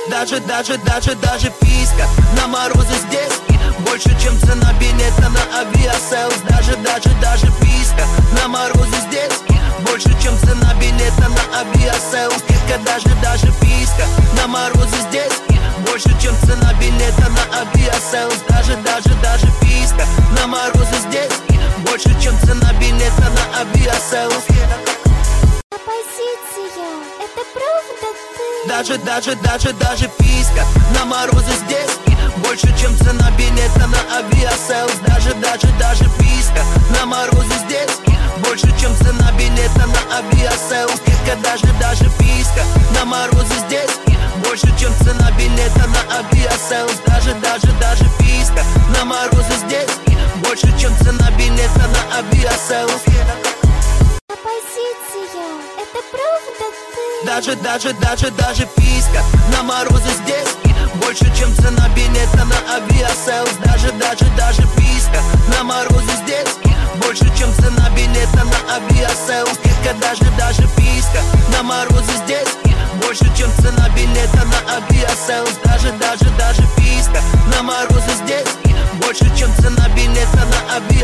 Даже писка на морозы здесь больше, чем цена билета на авиаселс. Даже писка на морозы здесь больше, чем цена билета на авиаселс. Даже писка на морозы здесь больше, чем цена билета на авиаселс. Даже писка на морозы здесь больше, чем цена билета на авиаселс. Оппозиция, это правда ты? Даже писка на морозы здесь больше, чем цена билета на авиаселс. Даже писка на морозы здесь больше, чем цена билета на авиаселс. Даже писка на морозы здесь больше, чем цена билета на авиаселс. Даже писка на морозы здесь больше, чем цена билета на авиаселс. Оппозиция, это правда ты? Даже писка на морозы здесь больше, чем цена билета на авиаселс. Даже писка на морозы здесь больше, чем цена билета на авиаселс. Даже писка на морозы здесь больше, чем цена билета на авиаселс. Даже писка на морозы здесь больше, чем цена билета на авиаселс.